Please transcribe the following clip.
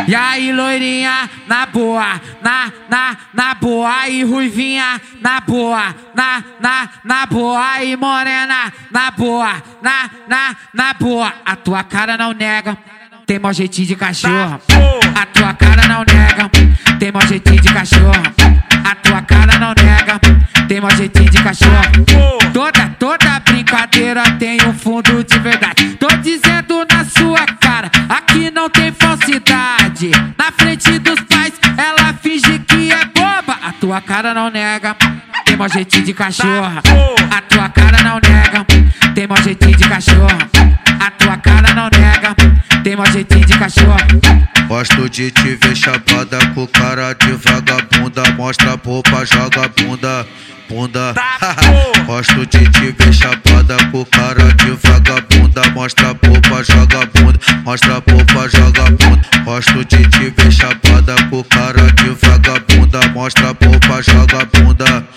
E aí, loirinha, na boa, na boa. E ruivinha, na boa, na boa. E morena, na boa, na boa. A tua cara não nega, tem mau jeitinho de cachorro. A tua cara não nega, tem mau jeitinho de cachorro. A tua cara não nega, tem mau jeitinho de cachorro. Toda brincadeira tem um fundo de verdade. Tô dizendo na sua cara, aqui não tem falsidade. Na frente dos pais, ela finge que é boba. A tua cara não nega, tem mau jeitinho de cachorro. A tua cara não nega, tem mau jeitinho de cachorro. A tua cara não nega, tem mau jeitinho de cachorro. Gosto de te ver chapada com cara de vagabunda. Mostra a roupa, joga a bunda. Gosto de te ver chapada com cara de vagabunda. Mostra a roupa, joga a bunda. Mostra a roupa, joga a bunda. Gosto de te ver chapada com cara de vagabunda. Mostra a roupa, joga a bunda.